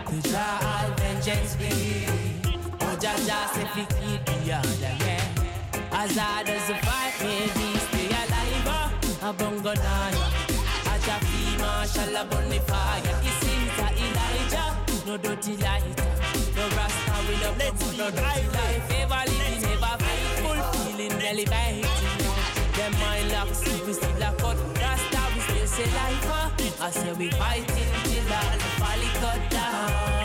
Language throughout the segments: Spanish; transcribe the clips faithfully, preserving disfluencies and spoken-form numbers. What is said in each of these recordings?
To Jah all vengeance be. Oh, Jah Jah say fi keep the order, yeah. As hard as the fight may be, stay alive, a bongo nana. A Jah fi marshal a bunny fire. This is a Elijah, no dirty lighter. No rasta will up, no dirty life. Ever living, ever faithful, feeling elevated. Them mind locks, we still a cut. Rasta we still say life. I say we fighting till all the valley cut down.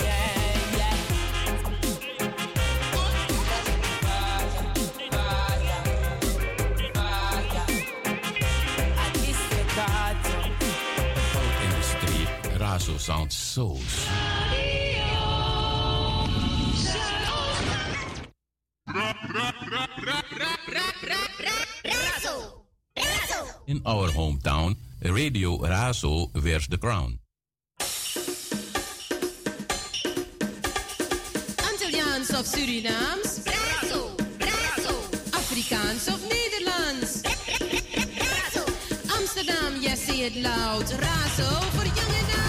Razo sounds so in our hometown, Radio Razo wears the crown. Antilliaans of Surinaams, Razo, Razo. Afrikaans of Nederlands, Razo. Amsterdam, yes, say it loud, Razo for young and old.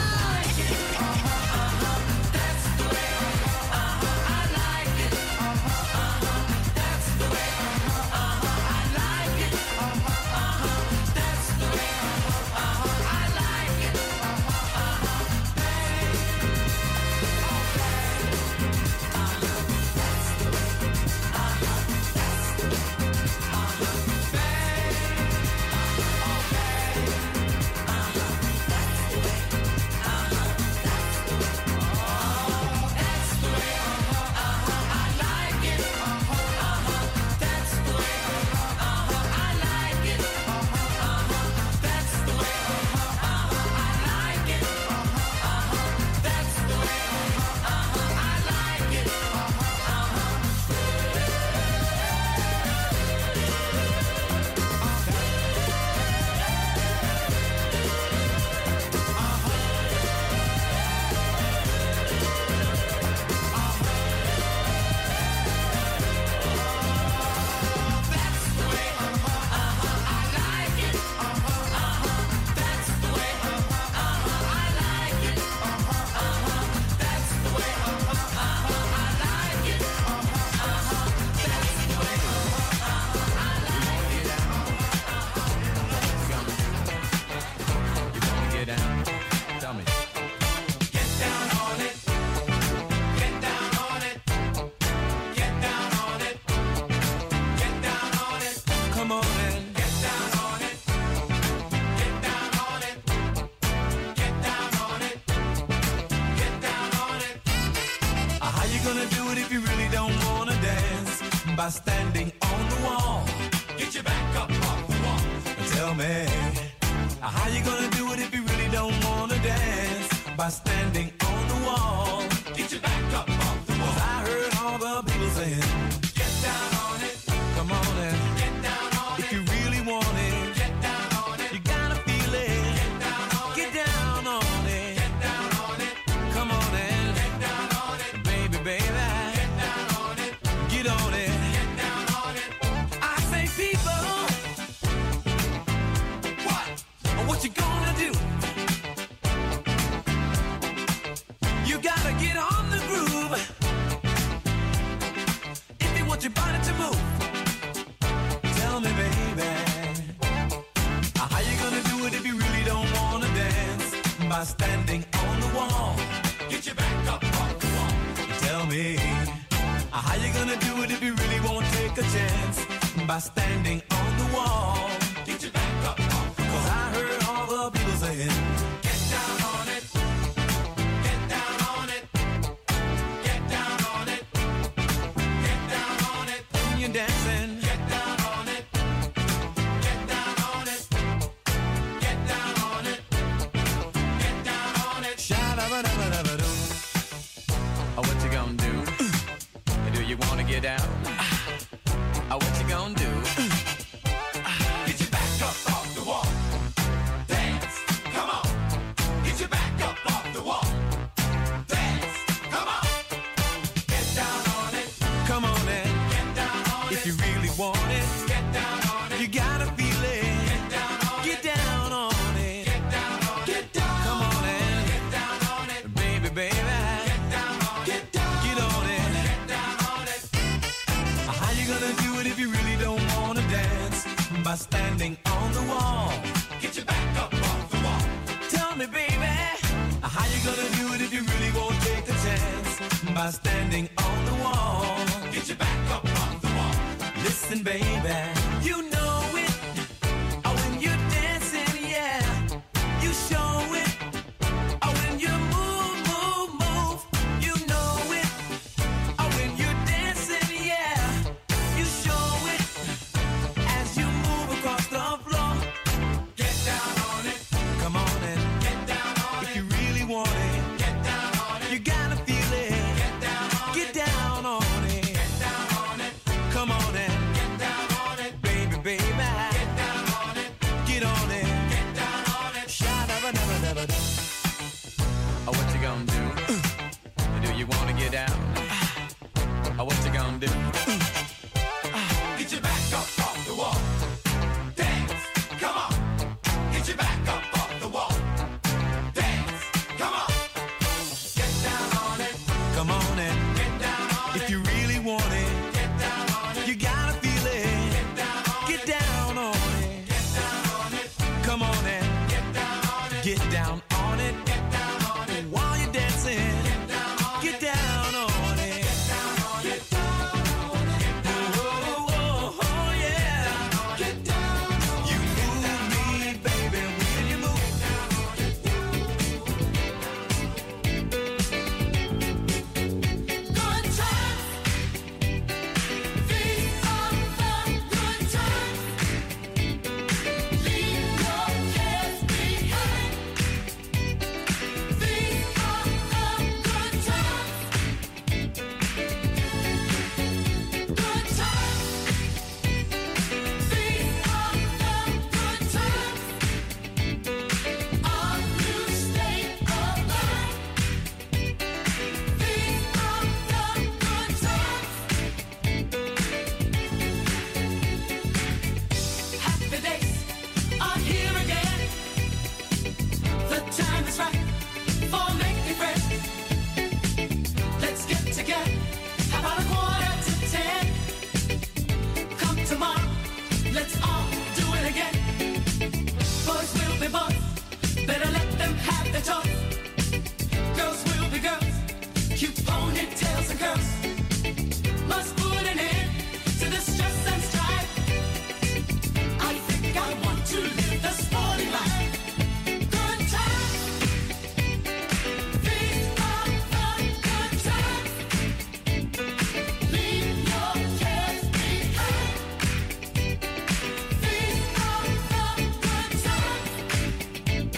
By standing on the wall, get your back up off the wall. Tell me, how you gonna do it if you really don't wanna dance? By standing on the wall, get your back up off the wall. 'Cause I heard all the people saying, get down on it. Come on and get down on it. If you really want it, get down on it. You gotta feel it. Get down on it. Get down on it. Get down on it. Come on and get down on it. Baby, baby, get down on it. Get on it. What you gonna do? You gotta get on the groove if you want your body to move. Tell me, baby, how you gonna do it if you really don't wanna dance? By standing on the wall, get your back up off the wall. Tell me, how you gonna do it if you really won't take a chance? By standing on the wall, get your back up off the wall. 'Cause I heard all the people saying, get down on it, get down on it, get down on it, get down on it. When you're dancing, get down on it, get down on it, get down on it, get down on it. Sha-da-ba-da-ba-da-ba-doo. Oh, what you gonna do? Do you wanna get down? Oh, what you gonna do? Get your back up off the wall. Dance, come on. Get your back up off the wall. Dance, come on. Get down on it. Come on and get down on it. If you really want it, get down on it. You gotta feel it. Get down on it. Get down on it. Get down on it. Get down. Come on and get down on it. Baby, baby. by standing on the wall. Get your back up on the wall. Listen, baby, you know it. Oh, when you're dancing, yeah, you show it. Oh, when you move, move, move, you know it. Oh, when you're dancing, yeah, you show it. As you move across the floor, get down on it. Come on and get down on it. If you really want it, get down on it. You gotta feel it. Get down on it. Get down on it. Get down on it. Come on and get down on it, baby, baby. Get down on it. Get on it. Get down on it. Sha-da-ba-da-ba-da-ba-da. Oh, what you gonna do? Do you wanna get down? Oh, what you gonna do? Get your back up off the wall. Dance, come on. Get your back up off the wall. Dance, come on. Get down on it. Come on and get down on it. If you really want it, get down on it. You gotta feel it. Get down on it. Get down on it. Get down on it. Come on and get down on it. Get down on it. Get down on it. While you're dancing, get down on it. Get down on it. Get down on it. Get down on it. Oh, oh, oh, yeah. Get down on it. You move me, baby, when you move. Good times. These are the good times. Leave your cares behind. These are the good times. Good times. These are the good times. Our new state of mind. These are the good times. Happy days are here again. The time is right for making friends. Let's get together about a quarter to ten. Come tomorrow, let's all do it again. Boys will be boys, better let them have their toys. Girls will be girls, cute ponytails and curls. Must put an end to the stress and strife. I think I want to live the sporty life. Good times. These are the good times. Leave your cares behind. These are the good times. Good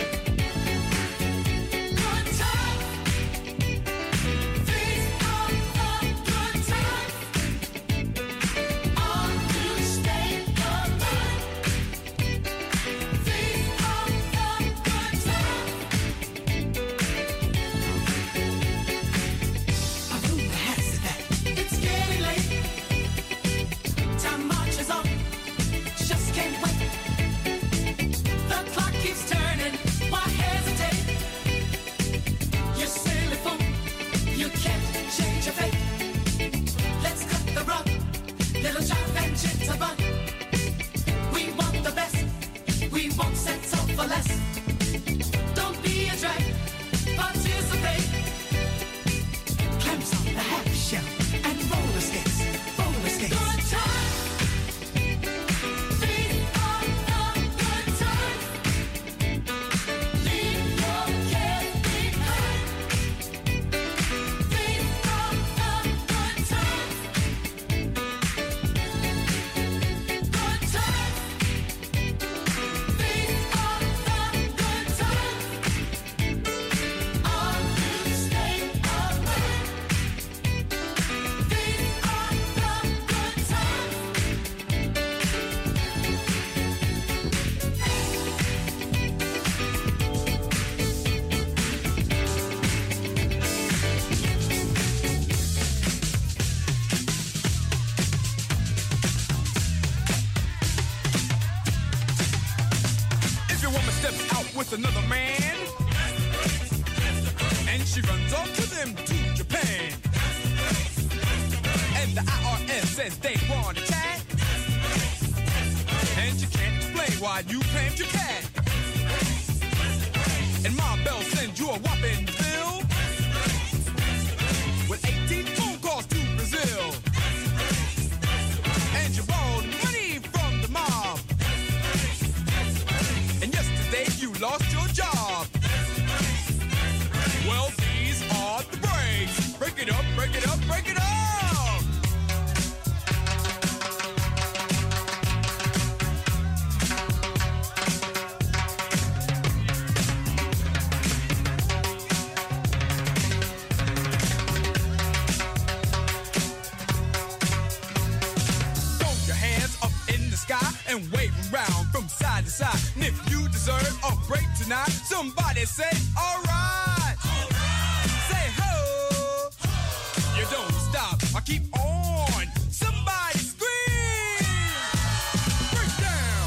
times. These are the good times. Our new state of mind. These are the good times. A rumor has it that it's getting late. Time marches on, just can't wait. The clock keeps turning, why hesitate? You silly fool, you can't change your fate. Let's cut the rug, little jive and jitterbug. We want the best, we won't settle for less. Don't be a drag, participate. Clams on the half shell and roller skates, roller skates. Good times. These are the good times. Leave your cares behind. These are the good times. Good times. These are the good times. Our new state of mind. These are the good times. If your woman steps out with another man, and she runs off to them to Japan, and the I R S says they want to chat, and you can't explain why you claimed your cat, and Ma Bell sends you a whopping bill, well, Well, these are the breaks. Break it up, break it up, break it up. And wave around from side to side. And if you deserve a break tonight, somebody say, all right. All right. Say ho. ho. You don't stop. I keep on. Somebody scream. Break down.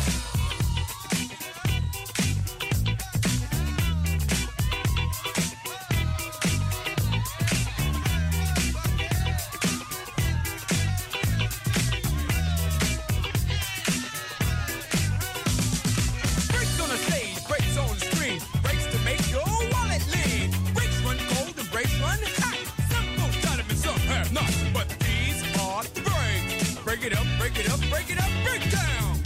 Break it up, break it up, break it up, break down.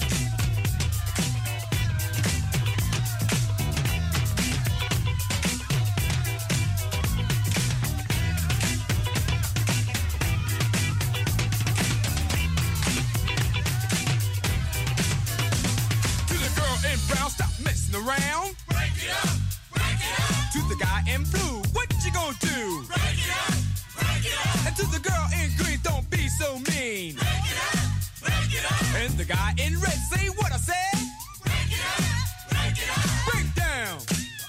To the girl in brown, stop messing around. Break it up, break it up. To the guy in blue, what you gonna do? Break it up, break it up. And to the girl in green, don't be so mean. Break it up, break it up. And the guy in red, say what I said. Break it up, break it up. Break down.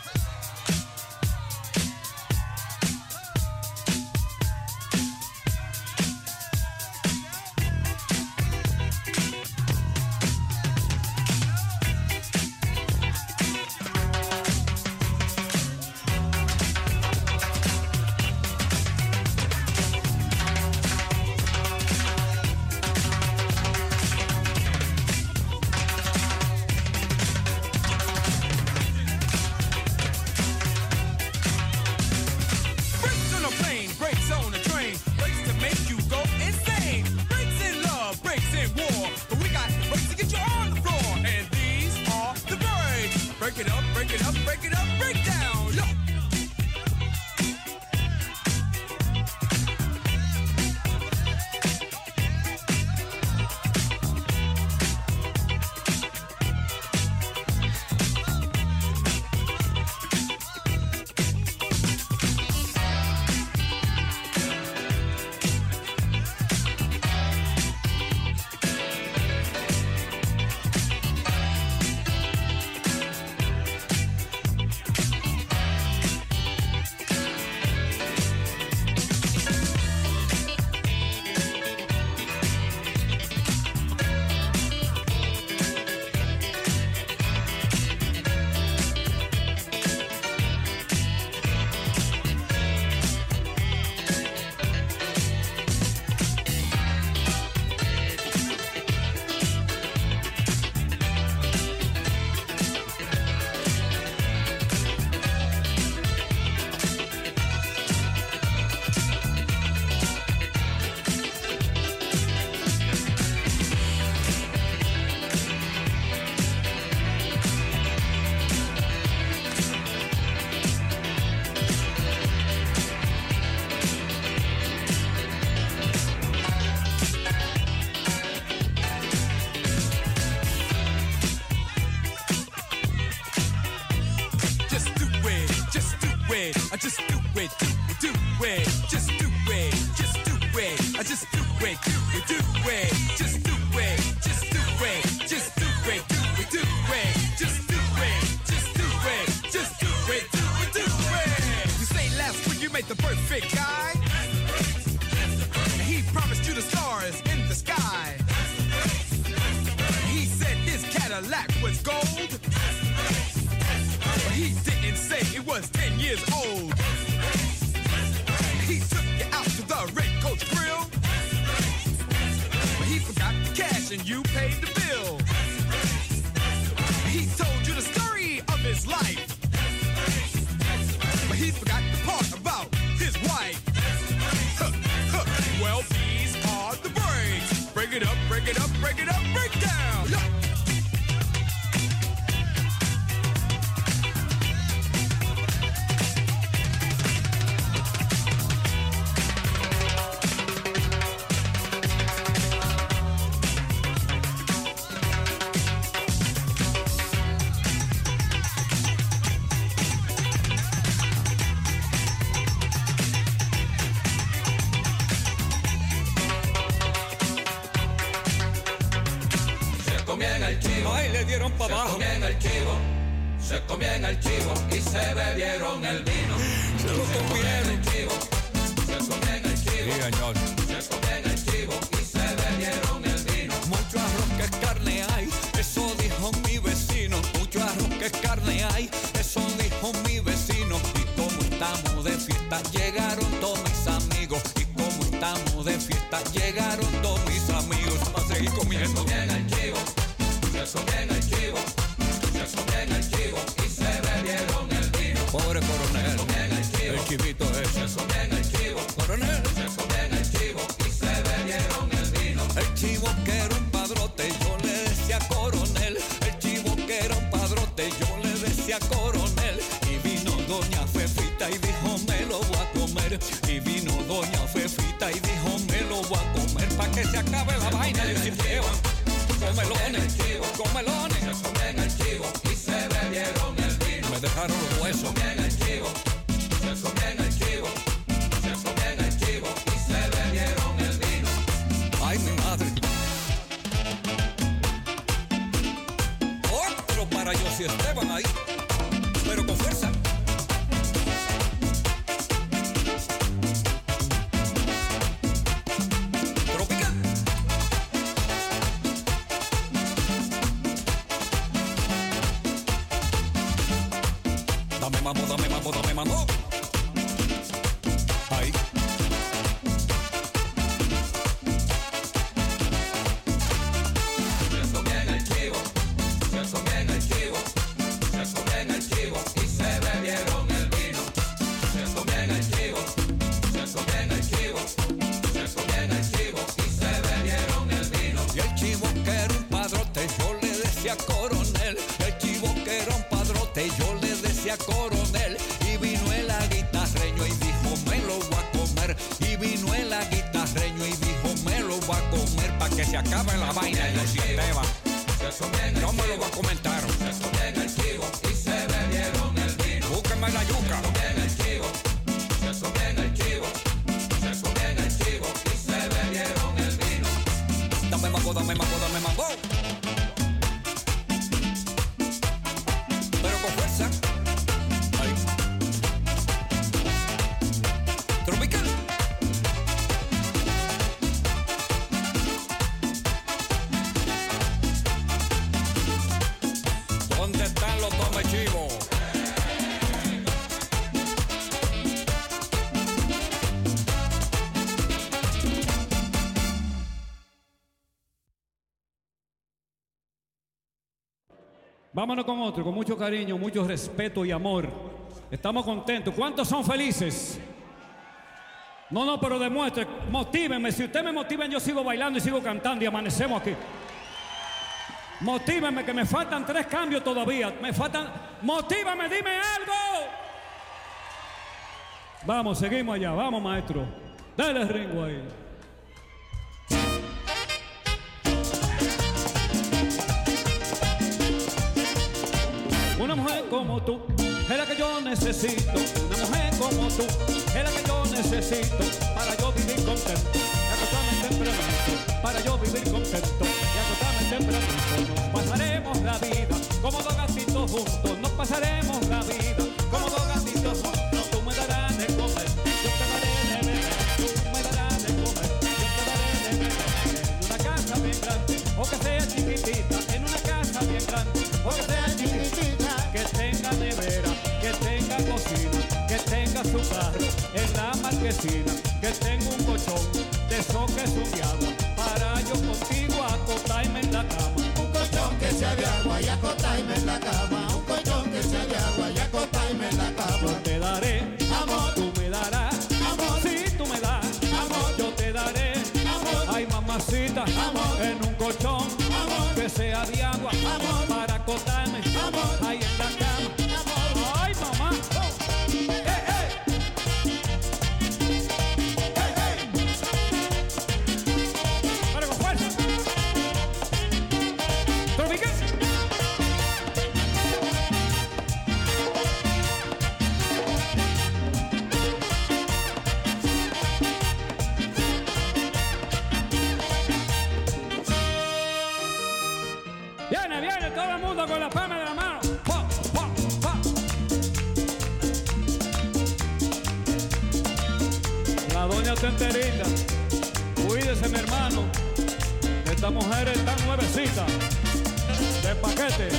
Break it up, break it up, break it up, break down. Look. I just do it, do, do it, just do it, just do it, I just do it, do it, do it, just do it, just do it, just do it, do it, do it, just do it, just do it, just do it, do it, do it. You say last week you made the perfect guy. He promised you the stars in the sky. He said his Cadillac was gold. But he didn't say it was ten years old. He took you out to the Red Coach Grill. But he forgot the cash and you paid the bill. He told you the story of his life. But he forgot the part about his wife. Huh, huh. Well, these are the breaks. Break it up, break it up, break it up, break down. Look. el chivo. Ay, le dieron para abajo. Se comían el chivo. Se comían el chivo y se bebieron el vino. Se lo comieron. El chivo. Se comían el chivo. Sí, señor. Se comían el chivo y se bebieron el vino. Mucho arroz que es carne hay, eso dijo mi vecino. Mucho arroz que es carne hay, eso dijo mi vecino. Y como estamos de fiesta, llegaron todos mis amigos. Y como estamos de fiesta, llegaron todos mis amigos. Para seguir comiendo. Se comían el chivo. Se comían el chivo. Se comían el chivo y se bebieron el vino. Pobre coronel, se comían el chivo. El chivito ese. Se comían el chivo. Coronel. Se comían el chivo y se bebieron el vino. El chivo que era un padrote, yo le decía coronel. El chivo que era un padrote, yo le decía coronel. Y vino doña Fefita y dijo me lo voy a comer. Y vino doña Fefita y dijo me lo voy a comer. Pa' que se acabe la vaina del sistema. Comelones, comelones. Se comían el chivo y se bebieron el vino. Me dejaron los huesos. Se comían el chivo. Se comían el chivo. Se comían el chivo y se bebieron el vino. Ay, mi madre. Otro para yo si Esteban ahí. Pero con fuerza. Tropical. Dame mambo, dame mambo, dame mambo. Ahí. Se comían el chivo. Se comían el chivo. Se comían el chivo y se bebieron el vino. Se comían el chivo. Se comían el chivo. Se comían el chivo y se bebieron el vino. Y el chivo que era un padrote, yo le decía coronel. El chivo que era un padrote, yo le decía coronel. Y vino el guitarreño y dijo me lo voy a comer. Y vino el guitarreño y dijo me lo voy a comer. Pa' que se acabe la vaina del sistema. No me lo voy a comentar. Se comían el chivo y se bebieron el vino. Búsquenme la yuca. Se comían el chivo. Se comían el chivo. Se comían el chivo y se bebieron el vino. Dame mambo, dame mambo, dame mambo. Pero con fuerza. Ahí. Tropical. ¿Dónde están los come chivos? Vámonos con otro, con mucho cariño, mucho respeto y amor. Estamos contentos. ¿Cuántos son felices? No, no, pero demuestre, motívenme. Si ustedes me motiven, yo sigo bailando y sigo cantando y amanecemos aquí. Motívenme, que me faltan tres cambios todavía. Me faltan. Motívame, dime algo. Vamos, seguimos allá. Vamos, maestro. Dale el ringo ahí. Una mujer como tú es la que yo necesito. Una mujer como tú es la que yo necesito para yo vivir contento y acostarme tempranito. Para yo vivir contento y acostarme tempranito. Nos pasaremos la vida como dos gatitos juntos. Nos pasaremos la vida como dos gatitos juntos. Tú me darás de comer, yo te daré de beber. Tú me darás de comer, yo te daré de beber. En una casa bien grande o que sea chiquitita. En una casa bien grande o que sea chiquitita. Que tenga nevera, que tenga cocina, que tenga su carro en la marquesina, que tenga un colchón de eso que es de agua, para yo contigo acotarme en la cama. Un colchón que sea de agua y acotarme en la cama. Un colchón que sea de agua y acotarme en la cama. Yo te daré amor, tú me darás amor, si tú me das amor, yo te daré amor, ay mamacita, amor, en un colchón amor, que sea de agua, amor, para acotarme amor, ahí en la cama. amor. Ay mamá. Hey, hey. Hey, hey. Pero con fuerza. Tropical. Para doña Tenterita, cuídese mi hermano, esta mujer está nuevecita, de paquete.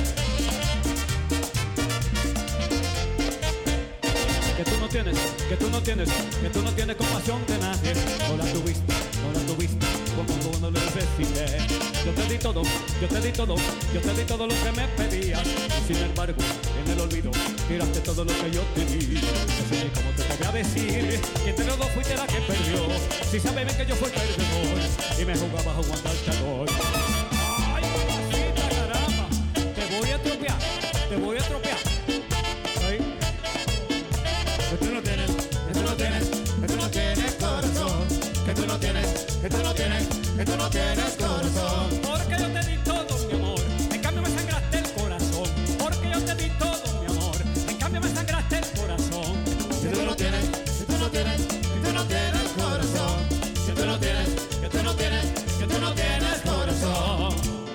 Que tú no tienes, que tú no tienes, que tú no tienes compasión de nadie. No la tuviste, no la tuviste, como tú no lo necesité. Yo te di todo, yo te di todo, yo te di todo lo que me pedías. Y sin embargo, en el olvido, tiraste todo lo que yo te di. No sé cómo te voy a decir que entre los dos fuiste la que perdió. Si sabes bien que yo fui el perdedor y me jugaba a aguantar el calor. Ay, mamacita, caramba, te voy a estropear, te voy a estropear. Ay. Que tú no tienes, que tú no tienes, que tú no tienes corazón. Que tú no tienes, que tú no tienes, que tú no tienes corazón. Porque yo te di todo, mi amor, en cambio me sangraste el corazón. Porque yo te di todo, mi amor, en cambio me sangraste el corazón. Que tú no tienes, que tú no tienes, que tú no tienes corazón. Que tú no tienes, que tú no tienes, que tú no tienes corazón.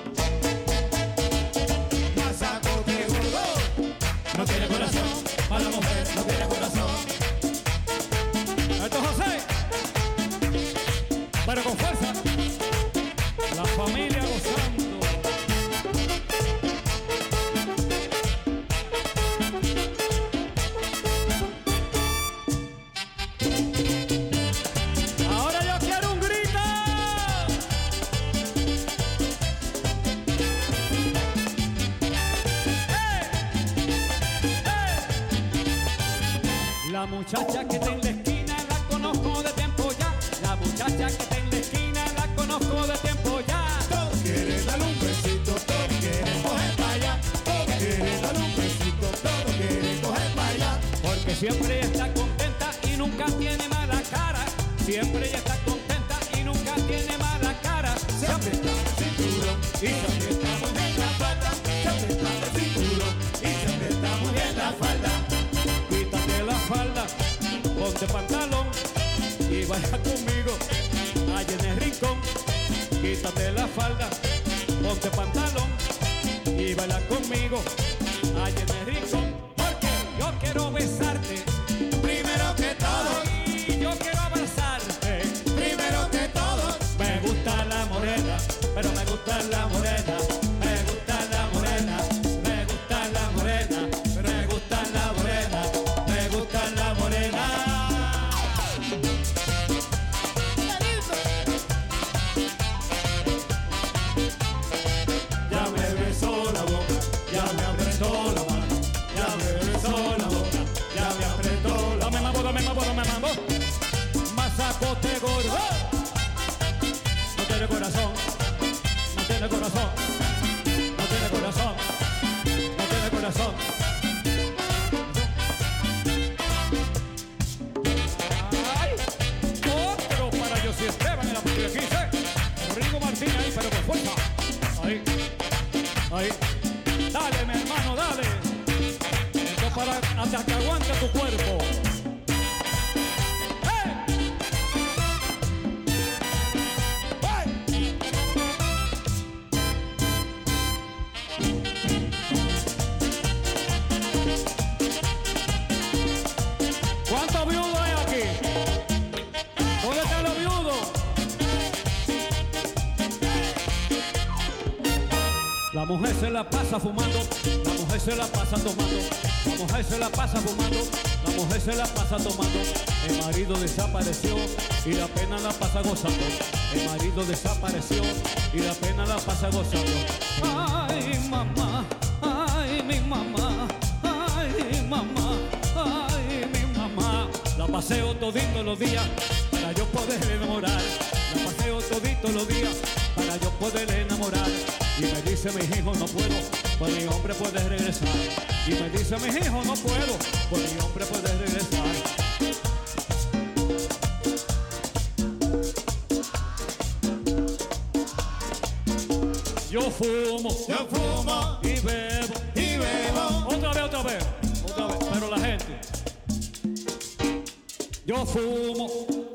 Mazacote gordo, no tiene corazón. Para la mujer no tiene corazón. Esto es José, pero con fuerza, la familia gozando. Ahora yo quiero un grito. ¡Eh! ¡Eh! La muchacha que está en la esquina la conozco de tiempo ya. La muchacha que está en la esquina la conozco de tiempo ya. Todos quieren darle un besito, todos quieren coger para allá. Todos quieren darle un besito, todos quieren coger para allá. Porque siempre ella está contenta y nunca tiene mala cara. Siempre ella está contenta y nunca tiene mala cara. Se aprieta el cinturón y se aprieta muy bien la falda. Se aprieta el cinturón y se aprieta muy bien la falda. Quítate la falda, ponte pantalón y vaya conmigo allá en el rincón. Quítate la falda, ponte pantalón y baila conmigo allá en el rincón. Porque yo quiero besarte Primero que todo, y yo quiero abrazarte. primero que todo. Me gusta la morena, pero me gusta la morena. Me gusta la morena, me gusta la morena. Me gusta la morena, me gusta la morena. Ya me besó la boca, ya me apretó la mano. Ya me besó la boca, ya me apretó la Dame mambo, dame mambo, dame mambo. Mazacote gordo. No tiene corazón, no tiene corazón, no tiene corazón, no tiene corazón. Ay, otro para José Esteban en la primera quince. Rigo Martín ahí, pero con fuerza. Ahí, ahí. Dale, mi hermano, dale. Esto para hasta que aguante tu cuerpo. ¡Hey! ¡Hey! ¿Cuántos viudos hay aquí? ¿Dónde están los viudos? La mujer se la pasa fumando, la mujer se la pasa tomando, la mujer se la pasa fumando, la mujer se la pasa tomando. El marido desapareció y la pena la pasa gozando. El marido desapareció y la pena la pasa gozando. Ay, mamá, ay, mi mamá, ay, mamá, ay, mi mamá. La paseo todito los días para yo poder enamorar. La paseo todito los días para yo poder enamorar. Y me dice mi hijo no puedo, pues mi hombre puede regresar. Y me dice mi hijo no puedo, pues mi hombre puede regresar. Yo fumo, Yo fumo y bebo, y bebo. otra vez, otra vez, otra vez, pero la gente. Yo fumo.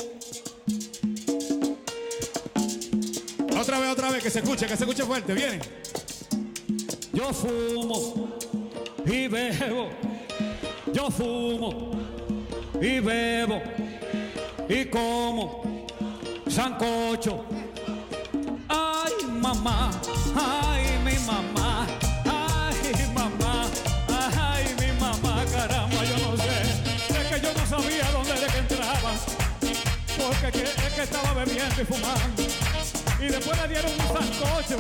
Otra vez, otra vez, que se escuche, que se escuche fuerte, viene. Yo fumo y bebo. Yo fumo y bebo. y como sancocho. Ay, mamá, ay, mi mamá, ay, mamá, ay, mi mamá, caramba, yo no sé. Es que yo no sabía dónde era que entraba, porque que, es que estaba bebiendo y fumando. Y después le dieron un sancocho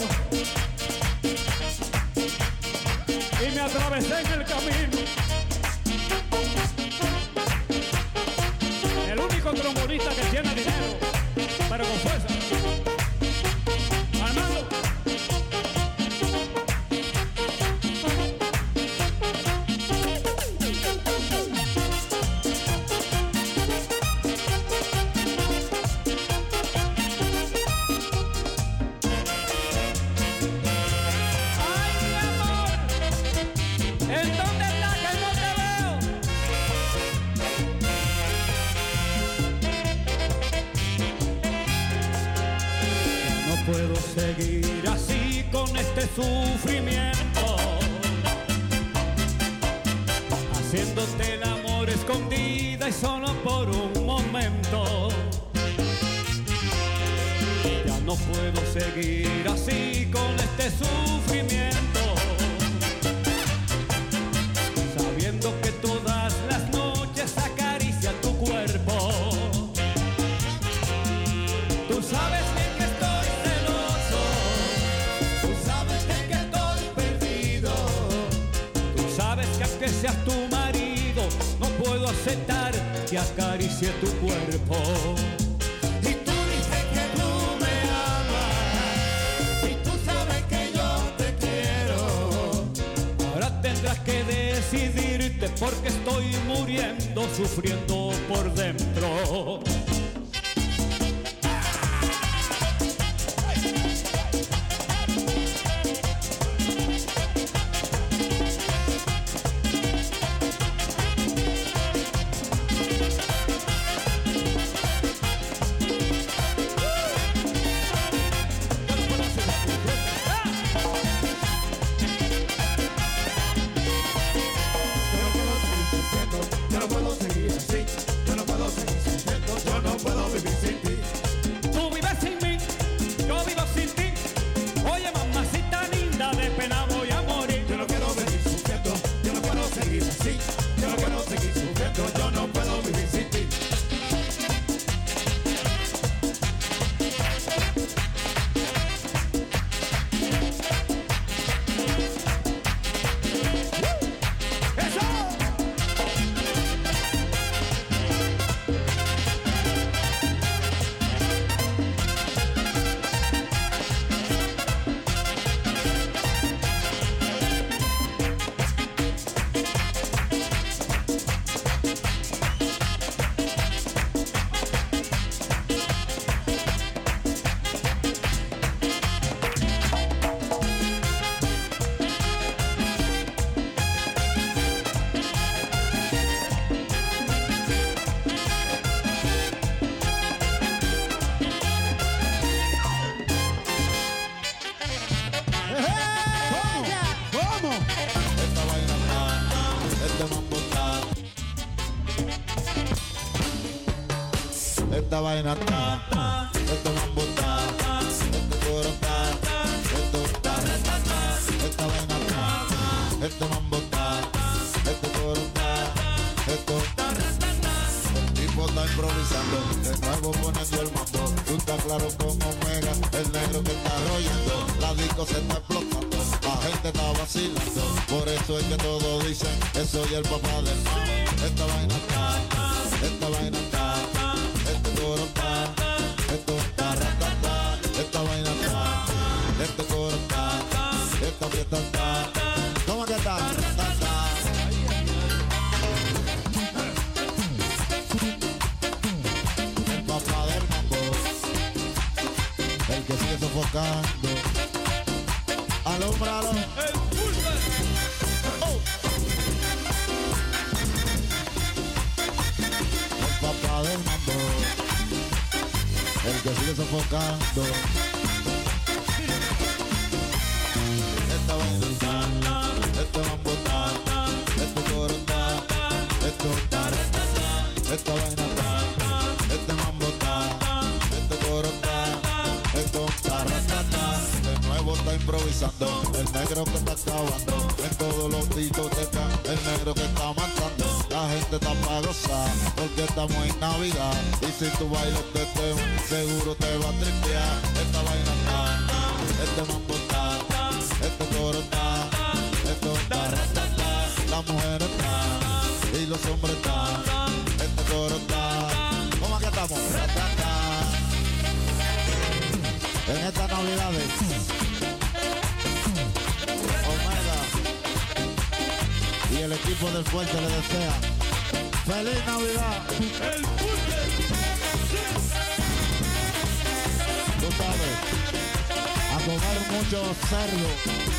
y me atravesé en el camino. El único trombonista que tiene dinero, pero con fuerza. Armando. Puedo seguir así con este sufrimiento, haciéndote el amor escondida y solo por un momento. Ya no puedo seguir así con este sufrimiento, sabiendo que todas las noches acaricia tu cuerpo. Tú sabes bien que estoy celoso, tú sabes bien que estoy perdido, tú sabes que aunque seas tu marido, no puedo aceptar que acaricie tu cuerpo. Y tú dices que tú me amas, y tú sabes que yo te quiero. Ahora tendrás que decidirte porque estoy muriendo, sufriendo por dentro. Esta vaina está, este mambo está, este coro está, esto está, esta vaina está, este mambo está, este coro está, esto está. El tipo está improvisando, de nuevo poniendo el mambo. Tú estás claro con Omega, el negro que está rollando. La disco se está explotando, la gente está vacilando. Por eso es que todos dicen que soy el papá del mambo. Esta vaina está, esta vaina está. Este coro está, esto está, ratata, esta vaina está, este coro está, esta fiesta está, ¿cómo que está? Ratata. El papá del mambo, el que sigue sofocando, alumbralo. El papá del mambo, el que sigue sofocando. Esta vaina está, este mambo está, este coro está, esto está, esta vaina está, este mambo improvisando, el negro que está acabando, en todos los discotecas, el negro que está matando, la gente está para gozar, porque estamos en Navidad, y si tú bailas este tema, seguro te va a tripear, esta vaina está, este mambo está, este coro está, esto está, ratata, las mujeres están, y los hombres están, este coro está, ¿cómo es que estamos? Ratata. En estas navidades, Omega y el equipo del Fuerte le desea ¡Feliz Navidad! El Tú sabes, a comer mucho cerdo,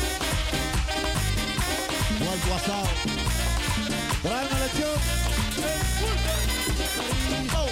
puerco asado, tráeme lechón. Oh.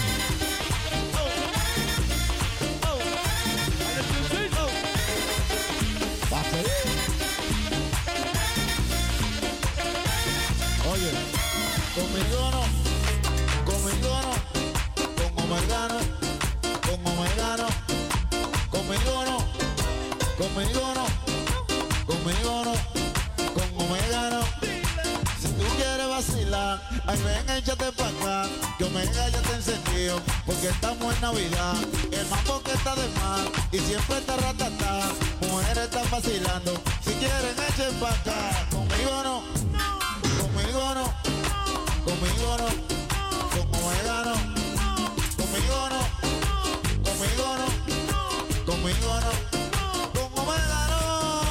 Oye, conmigo no, conmigo no, con Omergano, con Omergano, conmigo no, conmigo no, conmigo no, con Omergano. Si tú quieres vacilar, ay ven, échate pa' acá, que Omega ya te encendió, porque estamos en Navidad, el mambo que está de más, y siempre está ratata, mujeres están vacilando, si quieren echen pa' acá, conmigo no, conmigo no, conmigo no, con Omega no, conmigo no, conmigo no, conmigo no, con Omega no.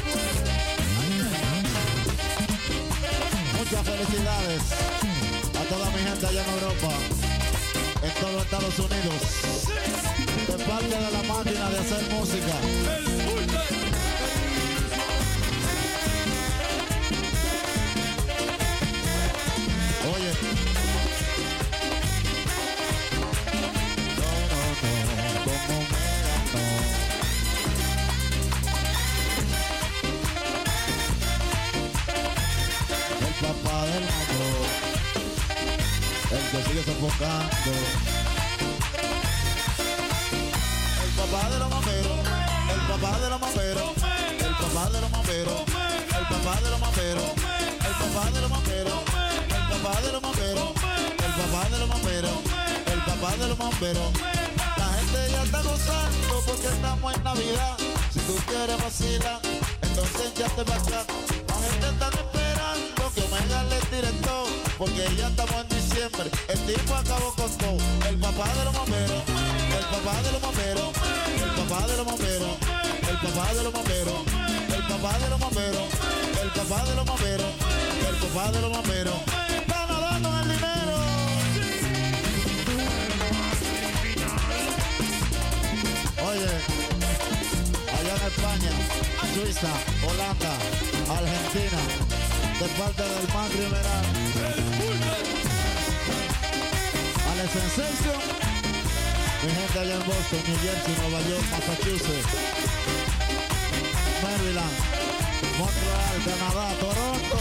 Muchas felicidades a toda mi gente allá en Europa, en todo Estados Unidos, de parte de la máquina de hacer música. Oye, no, no, no, como Omega no. El papá del amor, el que sigue sofocando. El papá de los maperos, el papá de los maperos, el papá de los maperos, el papá de los maperos, el papá de los maperos. El papá de los mamberos, el papá de los mamberos, el papá de los mamberos. La gente ya está gozando porque estamos en Navidad. Si tú quieres vacilar, entonces ya te vas acá. La gente está esperando que Omega le tire todo, porque ya estamos en diciembre. El tipo acabó con todo. El papá de los mamberos, el papá de los mamberos, el papá de los mamberos, el papá de los mamberos, el papá de los mamberos, el papá de los mamberos, el papá de los mamberos. Con el dinero. Oye, allá en España, Suiza, Holanda, Argentina, de parte del más primeral, Ale Sensation, mi gente allá en Boston, New Jersey, Nueva York, Massachusetts, Maryland, Montreal, Canadá, Toronto.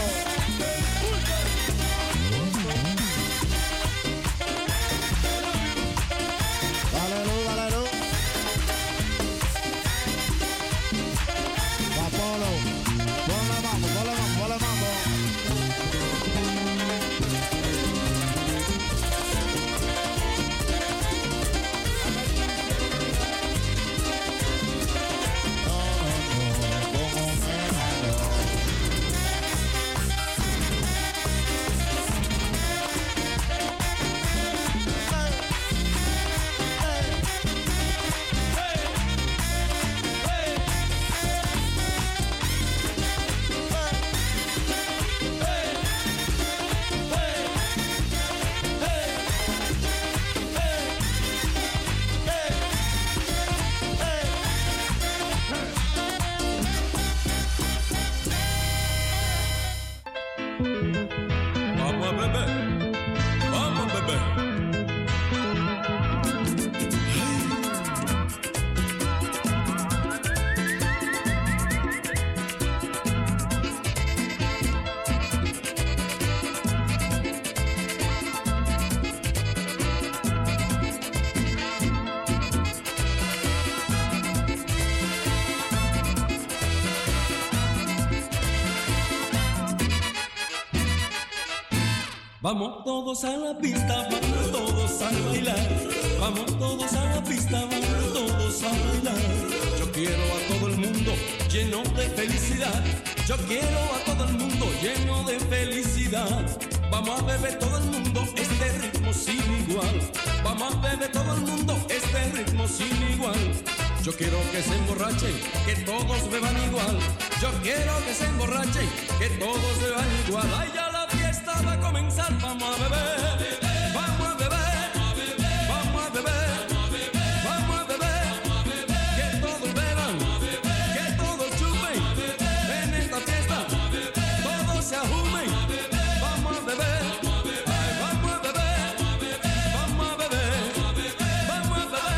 Vamos todos a la pista, vamos todos a bailar. Vamos todos a la pista, vamos todos a bailar. Yo quiero a todo el mundo lleno de felicidad. Yo quiero a todo el mundo lleno de felicidad. Vamos a beber todo el mundo este ritmo sin igual. Vamos a beber todo el mundo este ritmo sin igual. Yo quiero que se emborrachen, que todos beban igual. Yo quiero que se emborrachen, que todos beban igual. Ay, ya la fiesta va a comenzar, vamos a beber, vamos a beber, vamos a beber, vamos a beber, que todos beban, que todos chupen, en esta fiesta, todos se ajumen, vamos a beber, ay, vamos a beber, vamos a beber, vamos a beber.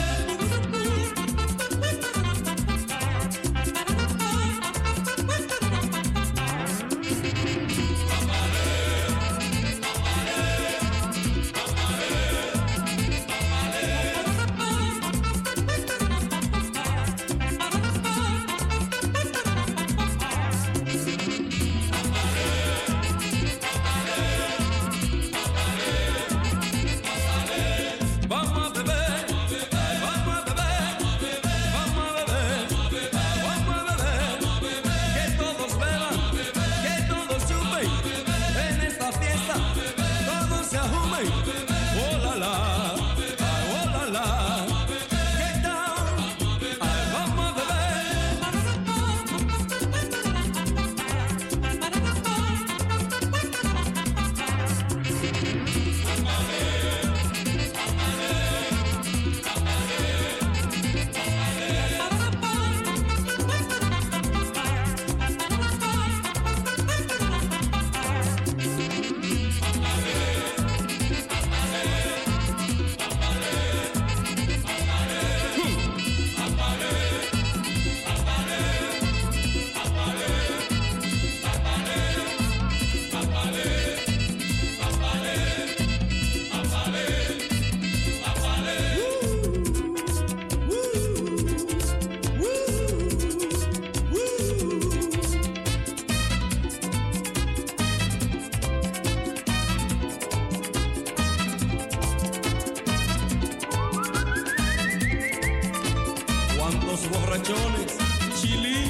Borrachones, chili.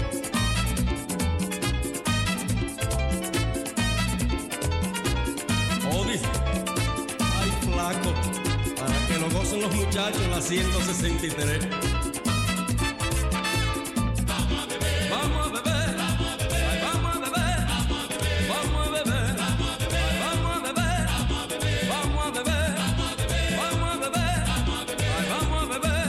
Odis, ay flaco, para que lo gocen los muchachos en la ciento sesenta y tres. Vamos a beber, vamos a beber, vamos a beber, vamos a beber, vamos a beber, vamos a beber, vamos a beber, vamos a beber, vamos a beber, vamos a beber.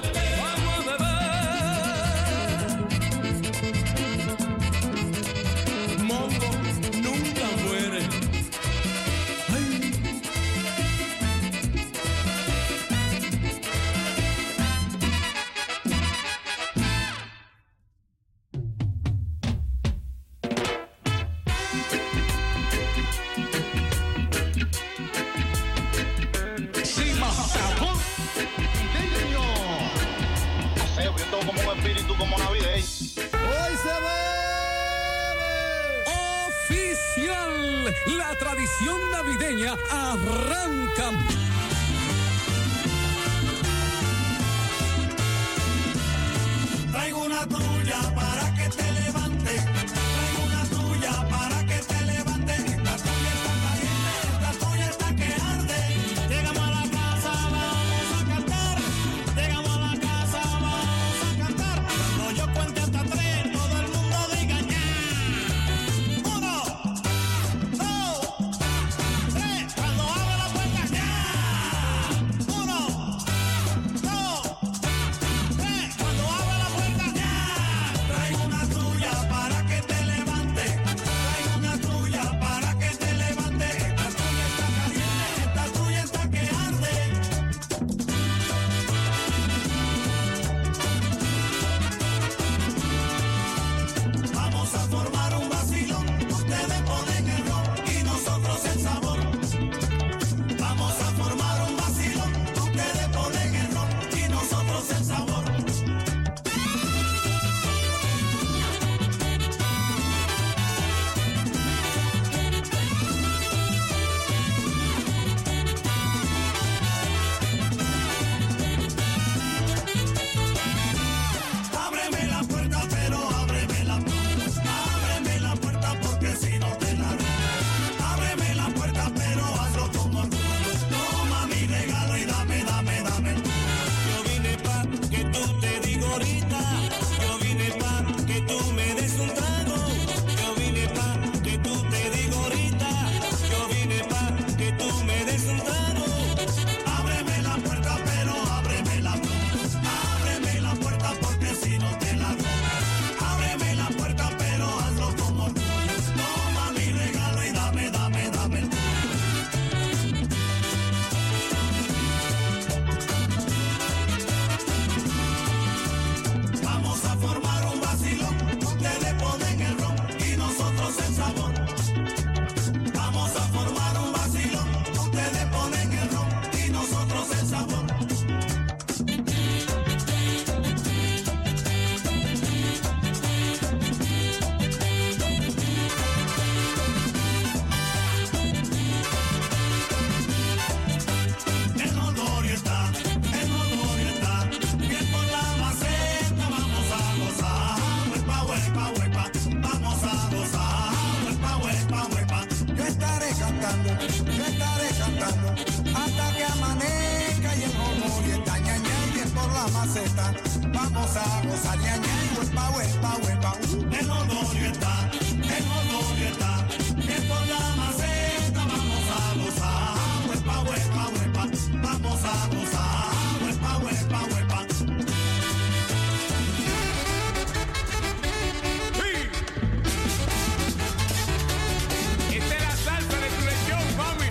La tradición navideña arranca. Traigo una tuya para que te levante. Traigo una tuya para que te levante. Esta tuya está caliente, esta tuya está que arde. Llegamos a la casa, vamos a cantar. Llegamos a la casa, vamos a cantar. Cuando yo cuente hasta tres, todo el mundo diga ya. Uno, dos, tres. Cuando abra la puerta ya. ahorita. Yo vine pa' que tú me des un trago. Yo vine pa' que tú te digo ahorita. Yo vine pa' que tú me des un trago. Ábreme la puerta, pero ábreme la puerta. Ábreme la puerta porque si no te la doy. Ábreme la puerta, pero hazlo como orgullo. Toma mi regalo y dame, dame, dame el tuyo. Vamos a formar un vacilón. Ustedes ponen el ron y nosotros el sabor. Vamos a formar un vacilón. Ustedes ponen el ron y nosotros el sabor. El olor está, el olor está, bien por la maceta, vamos a gozar. Huepa, huepa, huepa, vamos a gozar. Huepa, huepa, huepa. Yo estaré cantando, yo estaré cantando, hasta que amanezca y el olor está, ña, ña, bien por la maceta, vamos a gozar, ña, ña, huepa, huepa, huepa. El olor está, el olor está, bien por la maceta, vamos a gozar. Huepa, huepa, huepa, vamos a gozar. Huepa, huepa, huepa. Esta es la salsa de tu lechón, mami.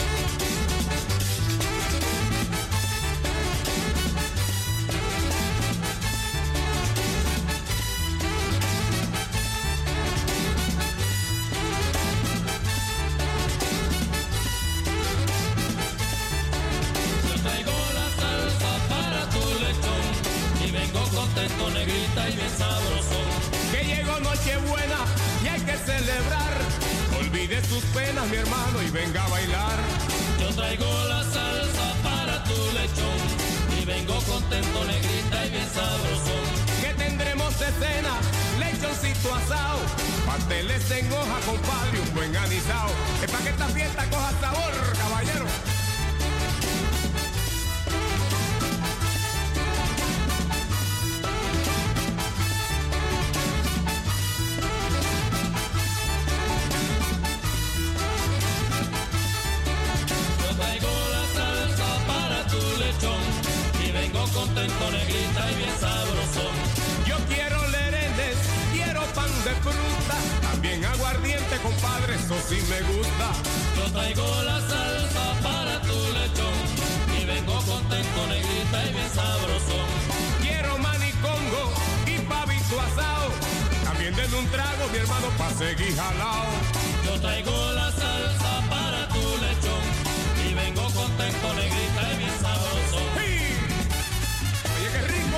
Yo traigo la salsa para tu lechón y vengo contento, negrita y bien sabroso. Que llegó Nochebuena y hay que celebrar. Olvide sus penas, mi hermano, y venga a bailar. Yo traigo la salsa para tu lechón y vengo contento, negrita y bien sabroso. Que tendremos de cena, lechoncito asado, pasteles en hoja, compadre, un buen anisao. Es para que esta fiesta coja sabor, caballero. Yo traigo la salsa para tu lechón y vengo contento, negrita y bien sabroso. Yo quiero lerenes, quiero pan de fruta, también aguardiente, compadre, eso sí me gusta. Yo traigo la salsa para tu lechón y vengo contento, negrita y bien sabroso. Quiero manicongo y pavito asado, también denle un trago, mi hermano, pa' seguir jalao. Yo traigo la salsa para tu lechón y vengo contento, negrita y bien sabroso. ¡Sí! Oye, qué rico.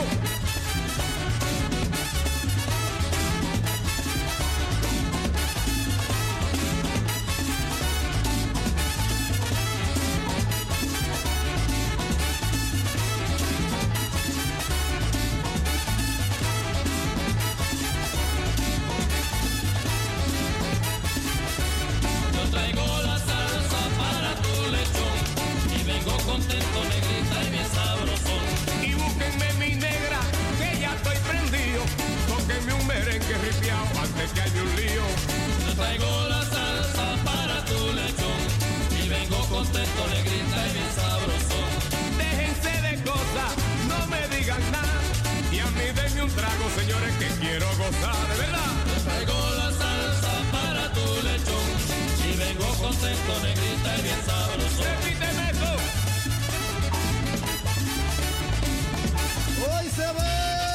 Yo traigo la salsa para tu lechón y vengo contento, negrita y bien sabroso. Y búsquenme mi negra, que ya estoy prendido. Tóquenme un merengue ripiao antes que haya un lío. Yo traigo la salsa para tu lechón y vengo contento, negrita y bien sabroso. Déjense de cosas, no me digan nada. Y a mí denme un trago, señores, que quiero gozar, de verdad. Yo traigo la salsa para tu lechón y vengo contento, negrita y bien sabroso. Repíteme eso. Hoy se ve.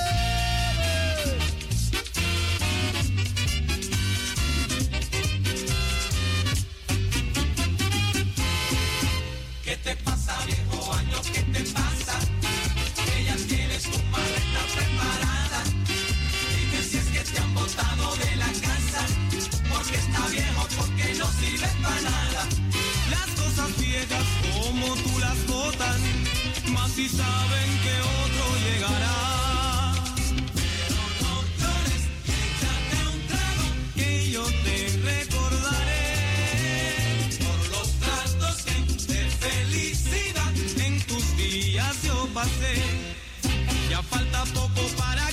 ¿Qué te pasa, viejo año? ¿Qué te pasa? Que ya tienes tu maleta preparada. Dime si es que te han botado de la casa. Porque está viejo, porque no sirve para nada. Las cosas viejas como tú las botan, más si saben que otro llegará. Pero no llores, échate un trago, que yo te recordaré por los tratos de felicidad en tus días yo pasé. Ya falta poco para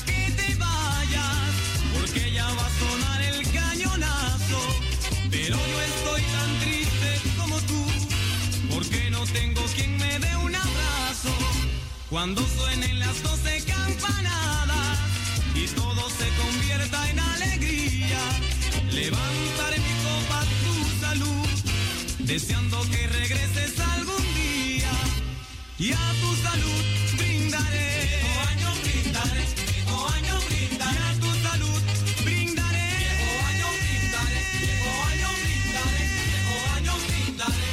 Cuando suenen las doce campanadas y todo se convierta en alegría, levantaré mi copa a tu salud, deseando que regreses algún día. Y a tu salud brindaré. Viejo año brindaré, viejo año brindaré. Y a tu salud brindaré. Viejo año brindaré, viejo año brindaré, viejo año brindaré.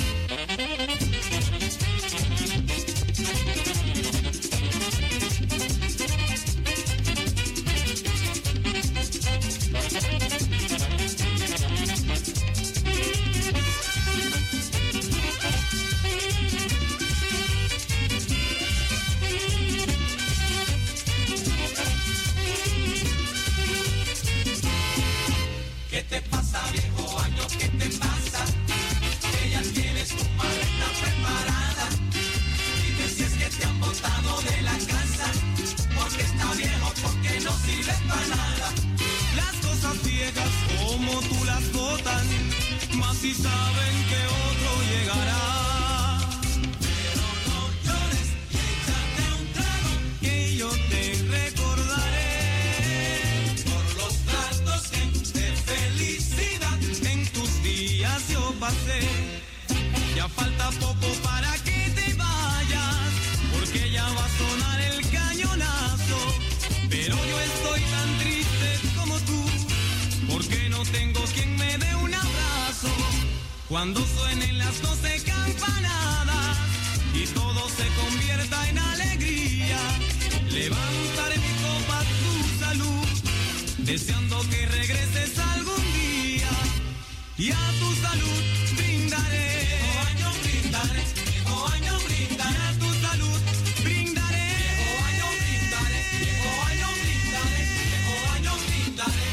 ¿Qué te pasa, viejo año? ¿Qué te pasa? Que ya tienes tu maleta preparada. Dime si es que te han botado de la casa, porque está viejo, porque no sirve para nada. Las cosas viejas como tú las botan, más si saben que otro llegará. Pero no llores y échate un trago, que yo te recordaré por los tratos de felicidad en tus días yo pasé. Ya falta poco para que te vayas, porque ya va a sonar el cañonazo. Pero yo estoy tan triste como tú, porque no tengo quien me dé un abrazo. Cuando suenen las doce campanadas y todo se convierta en alegría, levantaré mi copa a tu salud, deseando que regreses algún día. Y a tu salud brindaré. Viejo año brindaré, viejo año brindaré. Y a tu salud brindaré. Viejo año brindaré, viejo año brindaré, viejo año brindaré.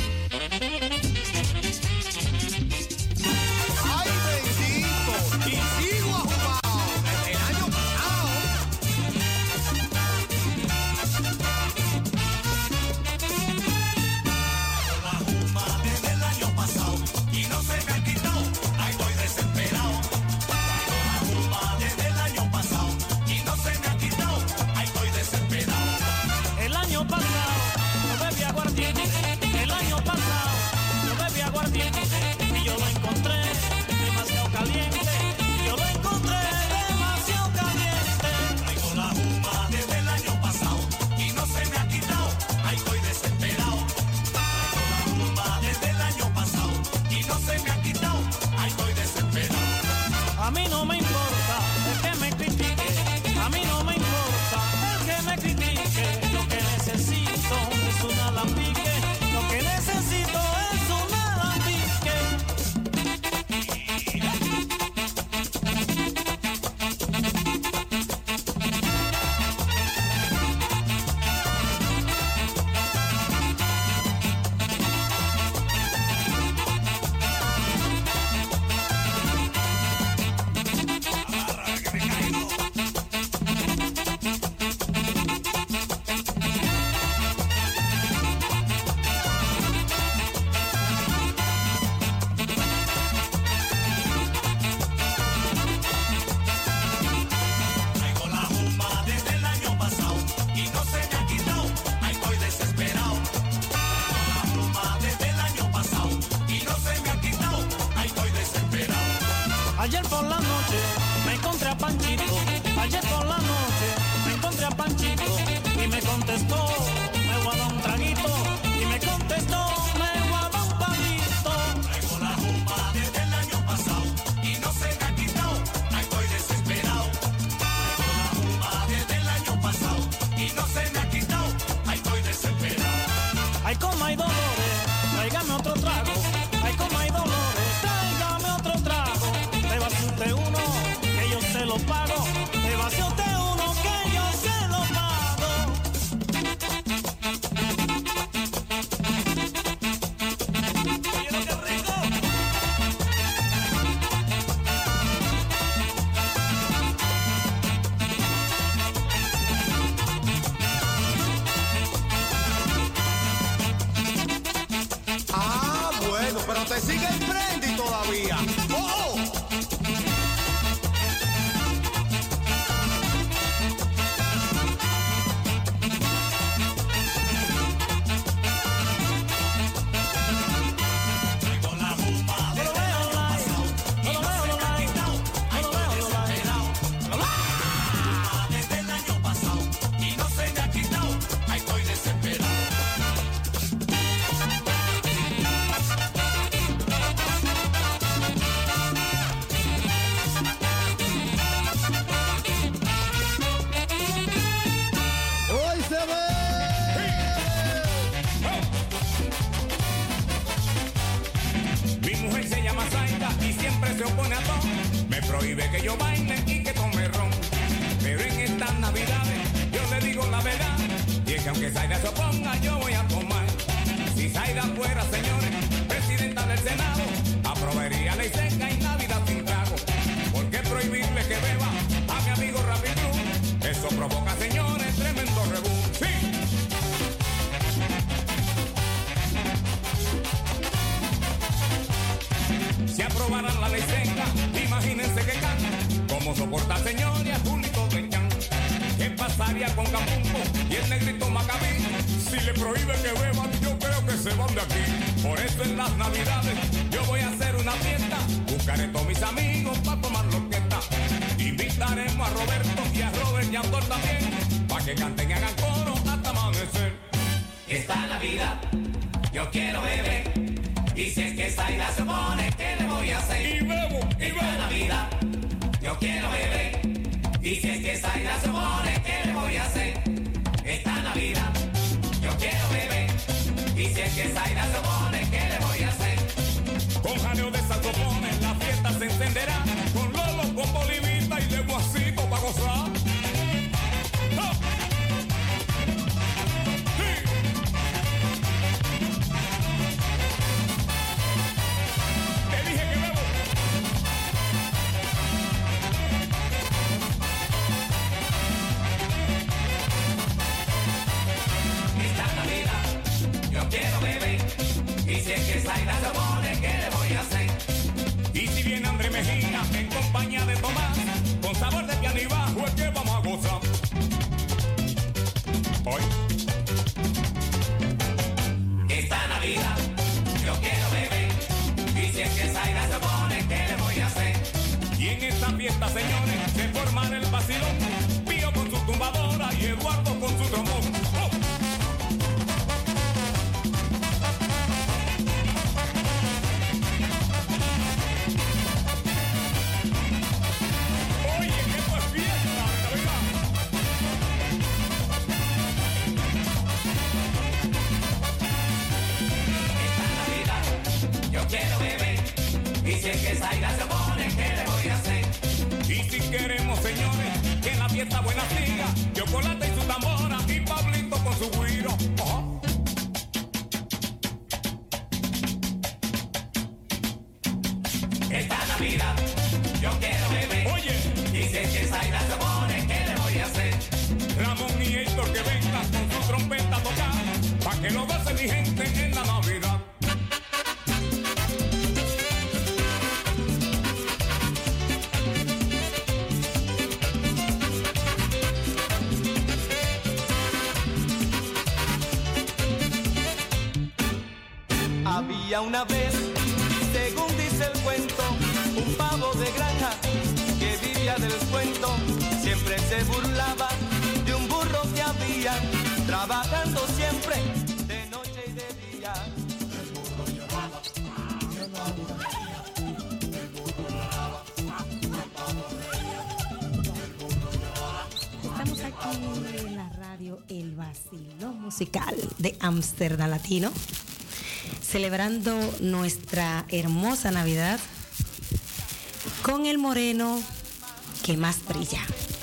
¡Ay, bendito! Y sigo ajumado desde el año pasado. La juma desde el año pasado y no se me ha quitado. Ahí estoy desesperado. La juma desde el año pasado y no se me ha quitado. Ahí estoy desesperado. El año pasado yo bebí aguardiente, el año pasado yo bebí aguardiente y yo lo encontré demasiado caliente, yo lo encontré demasiado caliente. Traigo la juma desde el año pasado y no se me ha quitado. Ahí estoy desesperado. Traigo la juma desde el año pasado y no se me ha quitado. Ahí estoy desesperado. A mí no me importa el que me critique, a mí no me importa el que me critique, lo que necesito es un alambique, lo que necesito es un alambique. Traigo la juma desde el año pasado y no se me ha quitado. Ahí estoy desesperado. Traigo la juma desde el año pasado y no se me ha quitado. Ahí estoy desesperado. Ayer por la noche me encontré a Panchito, ayer por la noche me encontré a Panchito y me contestó, me voy a dar un traguito, y me contestó, me voy a dar un palito. Traigo la juma desde el año pasado y no se me ha quitado. Ahí estoy desesperado. Traigo la juma desde el año pasado y no se me ha quitado. Ahí estoy desesperado. Ay, como hay dolores, tráigame otro trago, ay, como hay dolores, tráigame otro trago. Bébase usted uno, que yo se lo pago, bébase usted uno, que yo se lo pago. Oye, qué rico. Ah, bueno, pero te sigue el brandy todavía. ¡Oh! prohíbe que yo baile y que tome ron. Pero en estas navidades yo le digo la verdad, y es que aunque Zaida se oponga yo voy a tomar. Si Zaida fuera, señores, presidenta del Senado, aprobaría ley seca y Navidad sin trago. ¿Por qué prohibirle que beba a mi amigo Rafi Cruz? Eso provoca, señores, tremendo rebú. ¡Sí! Si aprobaran la ley seca, imagínense que can. ¿Cómo soporta, señores, a Julito de Chan? ¿Qué pasaría con Capumbo y el negrito Macabí? Si le prohíbe que beban, yo creo que se van de aquí. Por eso en las navidades yo voy a hacer una fiesta. Buscaré a todos mis amigos para tomar la orquesta. Invitaremos a Roberto y a Robert y a Andor también, para que canten y hagan coro hasta amanecer. Esta Navidad yo quiero beber, y si es que Zaida se opone, ¿qué le voy a hacer? Y bebo, y bebo. Esta Navidad yo quiero beber, y si es que Zaida se opone, ¿qué le voy a hacer? Esta Navidad yo quiero beber, y si es que Zaida se opone, ¿qué le voy a hacer? Con jaleo de saxofones la fiesta se encenderá, con Lolo, con Bolivita y de Guasito pa' gozar. ¡Oh! Quiero beber, y si es que Zaida se opone, ¿qué le voy a hacer? Y si viene André Mejía en compañía de Tomás, con sabor de piano y bajo es que vamos a gozar. Hoy. Esta Navidad yo quiero beber, y si es que Zaida se opone, ¿qué le voy a hacer? Y en esta fiesta, señores, se formará el vacilón, Pío con su tumbadora y Eduardo con su trombón. ¡Oh! Quiero beber, y si es que Zaida se opone, ¿qué le voy a hacer? Y si queremos, señores, que la fiesta buena siga, Chocolate y su tambora y Pablito con su güiro. Oh. Esta Navidad yo quiero beber, oye, y si es que Zaida se opone, ¿qué le voy a hacer? Ramón y Héctor que vengan con su trompeta a tocar, pa' que lo goce mi gente en la Navidad. Había una vez, según dice el cuento, un pavo de granja que vivía del cuento. Siempre se burlaba de un burro que había, trabajando siempre de noche y de día. El burro lloraba, y el pavo reía. El burro lloraba, el pavo reía. El burro lloraba. Estamos aquí en la radio El Vacilón Musical de Amsterdam Latino, celebrando nuestra hermosa Navidad con el moreno que más brilla,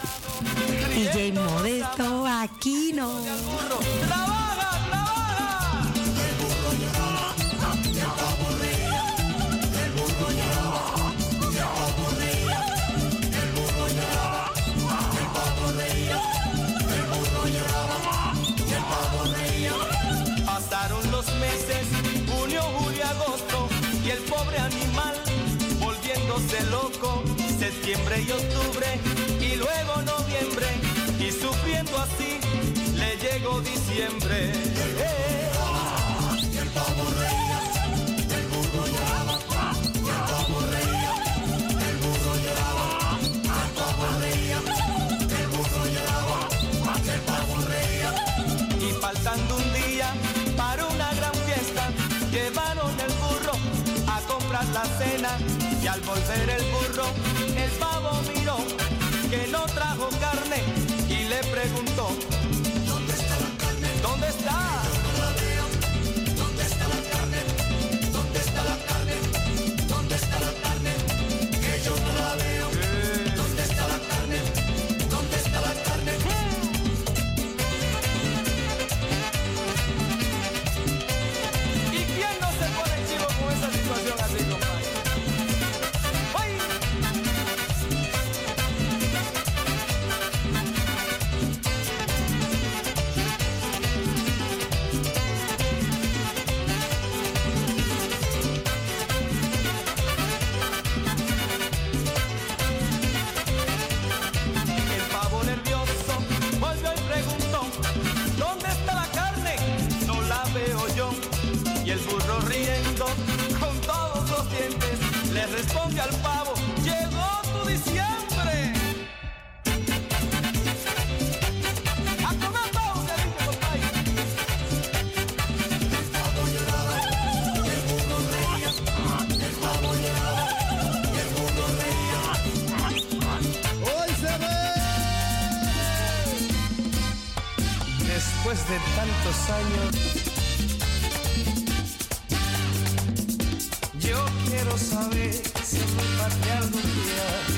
D J Modesto Aquino. ¡Trabaja, trabaja! El burro lloraba, y el pavo reía. El burro lloraba, y el pavo reía. El burro lloraba, y el pavo reía. El burro lloraba, y el pavo reía. Pasaron los meses, junio, julio, agosto, y el pobre animal volviéndose loco. Septiembre y octubre, y luego noviembre, y sufriendo así, le llegó diciembre. Y el pavo reía, el burro lloraba, y el pavo reía. El burro lloraba, el pavo reía. El burro lloraba, el pavo reía. Y faltando un día para una gran fiesta, llevaron el burro a comprar la cena. Y al volver el burro, el pavo miró que no trajo carne y le preguntó: ¿dónde está la carne? ¿Dónde está? Yo no la veo. ¿Dónde está la carne? ¿Dónde está la carne? ¿Dónde está la carne? Que yo no la veo. le responde al pavo, llegó tu diciembre. A comer pavo, se dice, compadre. El pavo lloraba, el burro reía. El pavo lloraba, el burro reía. Hoy se ve. Después de tantos años, yo quiero saber si mi patria algún día